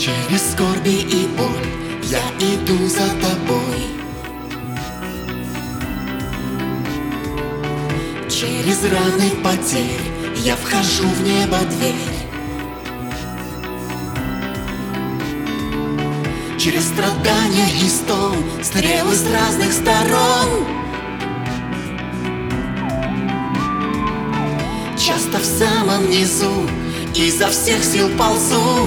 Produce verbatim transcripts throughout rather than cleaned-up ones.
Через скорби и боль я иду за тобой. Через раны потерь я вхожу в небо дверь. Через страдания и стон, стрелы с разных сторон. Часто в самом низу изо всех сил ползу.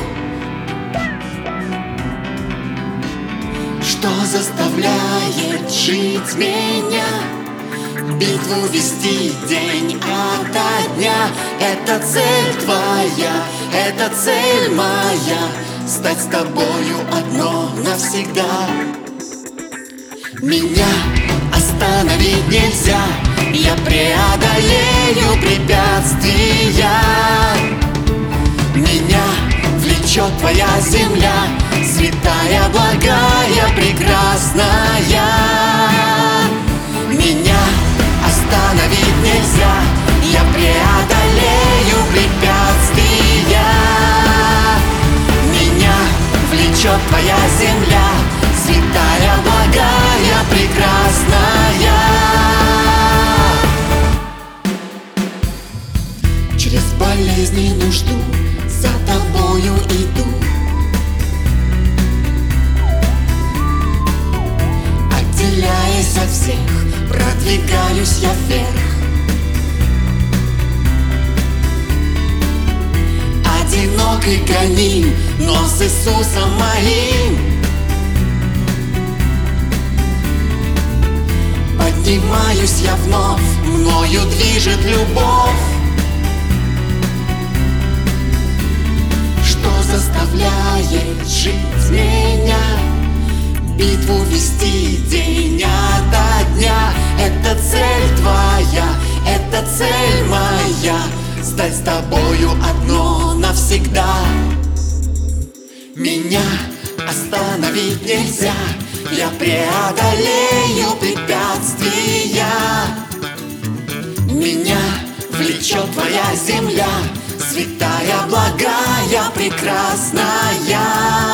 Что заставляет жить меня, битву вести день ото дня? Это цель твоя, это цель моя, стать с тобою одно навсегда. Меня остановить нельзя, я преодолею препятствия. Меня влечет твоя земля, святая, благая, прекрасная. Меня остановить нельзя, я преодолею препятствия. Меня влечет твоя земля, святая, благая, прекрасная. Через болезни и нужду за тобою иду. Отделяясь от всех, продвигаюсь я вверх. Одинокий гоним, но с Иисусом моим поднимаюсь я вновь, мною движет любовь. Что заставляет жить меня, битву вести день ото дня? Это цель твоя, это цель моя, стать с тобою одно навсегда. Меня остановить нельзя, я преодолею препятствия. Меня влечет твоя земля, святая, благая, прекрасная.